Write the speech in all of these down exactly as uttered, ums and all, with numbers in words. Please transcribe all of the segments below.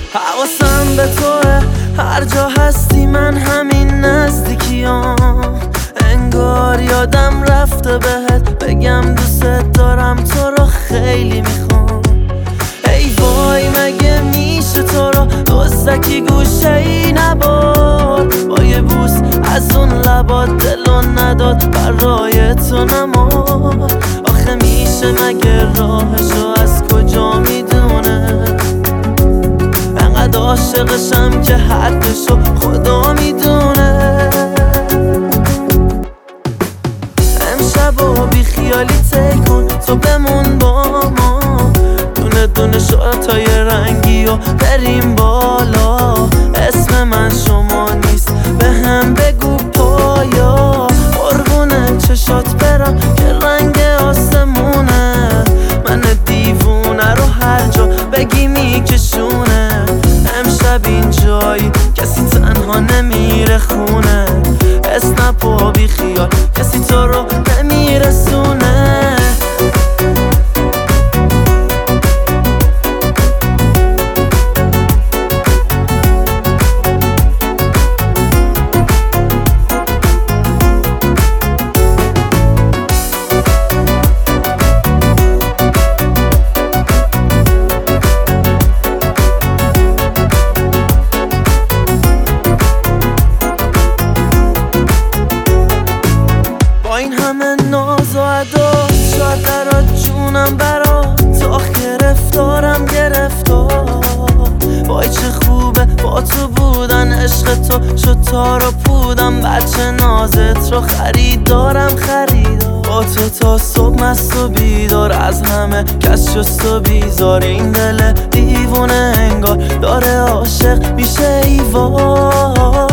حواسم به توه، هر جا هستی من همین نزدیکیام. انگار یادم رفته بهت بگم دوست دارم، تو رو خیلی میخوام. ای وای مگه میشه تو رو دزدکی گوشه ای نباد، با یه بوس از اون لبات دلو نداد برای تو نماد. آخه میشه مگه راهشو از کجا میدونه؟ انقدر عاشقشم که حدشو خدا میدونه. امشب و بی خیالی تی کن، تو بمون با ما، دونه دونه شورتای رنگی و بریم بالا. اسم من شما نیست، به هم بگو پایا. قربونه چشات برم که رنگ آسمونه، من دیوونه رو هر جا بگی میکشونه. امشب این جایی کسی تنها نمیره خونه، اسنپ و بی خیال کسی تو رو نمیرسونه. این همه ناز و عدا شاید درات جونم برات، تا گرفتارم گرفتار. وای چه خوبه با تو بودن، عشق تو شد تار و پودم. بچه نازت رو خریدارم خریدار، با تو تا صبح مست و بیدار. از همه کس شست و بیزار، این دل دیوونه انگار داره عاشق میشه ایوار.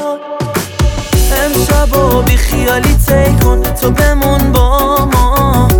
امشب و بی خیالی تی کن، تو بمون با ما،